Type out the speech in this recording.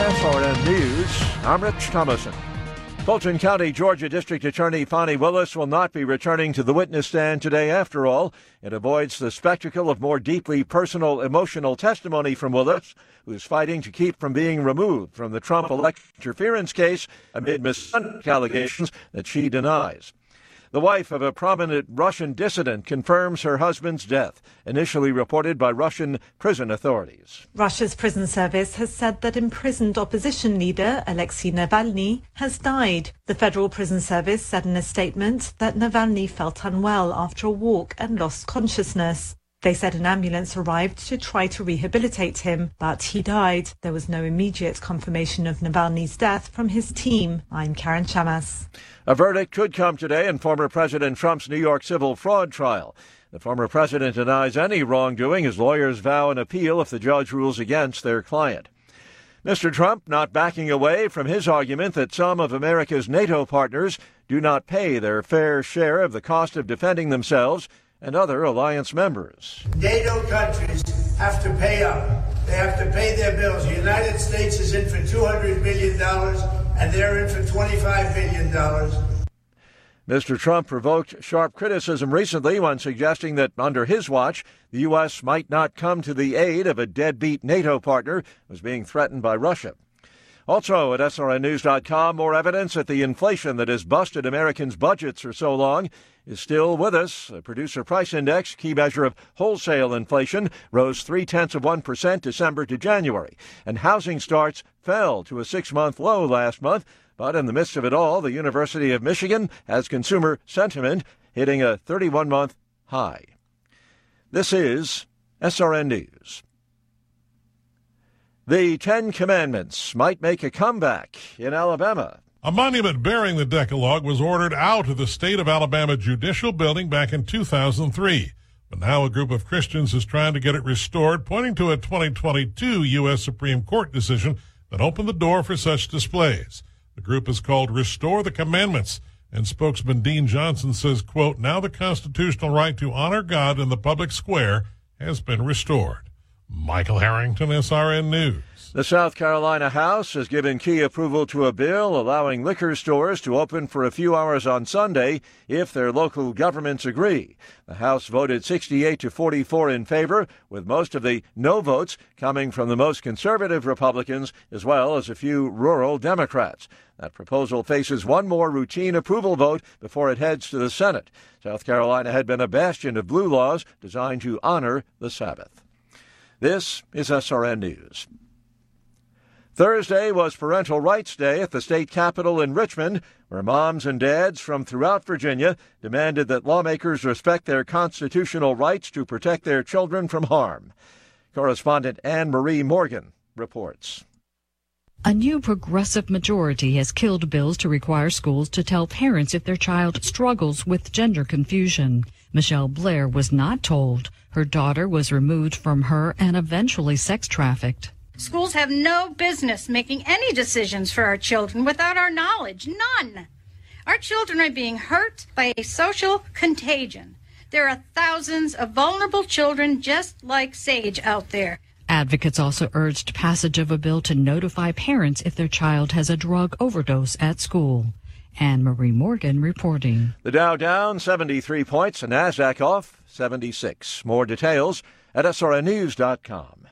SRN News, I'm Rich Thomason. Fulton County, Georgia District Attorney Fani Willis will not be returning to the witness stand today after all. It avoids the spectacle of more deeply personal, emotional testimony from Willis, who's fighting to keep from being removed from the Trump election interference case amid misconduct allegations that she denies. The wife of a prominent Russian dissident confirms her husband's death, initially reported by Russian prison authorities. Russia's prison service has said that imprisoned opposition leader Alexei Navalny has died. The Federal Prison Service said in a statement that Navalny felt unwell after a walk and lost consciousness. They said an ambulance arrived to try to rehabilitate him, but he died. There was no immediate confirmation of Navalny's death from his team. I'm Karen Chamas. A verdict could come today in former President Trump's New York civil fraud trial. The former president denies any wrongdoing. His lawyers vow an appeal if the judge rules against their client. Mr. Trump not backing away from his argument that some of America's NATO partners do not pay their fair share of the cost of defending themselves and other alliance members. NATO countries have to pay up. They have to pay their bills. The United States is in for $200 billion, and they're in for $25 billion. Mr. Trump provoked sharp criticism recently when suggesting that under his watch, the U.S. might not come to the aid of a deadbeat NATO partner who was being threatened by Russia. Also at SRNnews.com, more evidence that the inflation that has busted Americans' budgets for so long is still with us. The Producer Price Index, key measure of wholesale inflation, rose 0.3% December to January, and housing starts fell to a 6-month low last month. But in the midst of it all, the University of Michigan has consumer sentiment hitting a 31-month high. This is SRN News. The Ten Commandments might make a comeback in Alabama. A monument bearing the Decalogue was ordered out of the state of Alabama Judicial Building back in 2003. But now a group of Christians is trying to get it restored, pointing to a 2022 U.S. Supreme Court decision that opened the door for such displays. The group is called Restore the Commandments, and spokesman Dean Johnson says, quote, now the constitutional right to honor God in the public square has been restored. Michael Harrington, SRN News. The South Carolina House has given key approval to a bill allowing liquor stores to open for a few hours on Sunday if their local governments agree. The House voted 68-44 in favor, with most of the no votes coming from the most conservative Republicans as well as a few rural Democrats. That proposal faces one more routine approval vote before it heads to the Senate. South Carolina had been a bastion of blue laws designed to honor the Sabbath. This is SRN News. Thursday was Parental Rights Day at the state capitol in Richmond, where moms and dads from throughout Virginia demanded that lawmakers respect their constitutional rights to protect their children from harm. Correspondent Anne Marie Morgan reports. A new progressive majority has killed bills to require schools to tell parents if their child struggles with gender confusion. Michelle Blair was not told. Her daughter was removed from her and eventually sex trafficked. Schools have no business making any decisions for our children without our knowledge. None. Our children are being hurt by a social contagion. There are thousands of vulnerable children just like Sage out there. Advocates also urged passage of a bill to notify parents if their child has a drug overdose at school. Anne Marie Morgan reporting. The Dow down 73 points, the NASDAQ off 76. More details at SRNnews.com.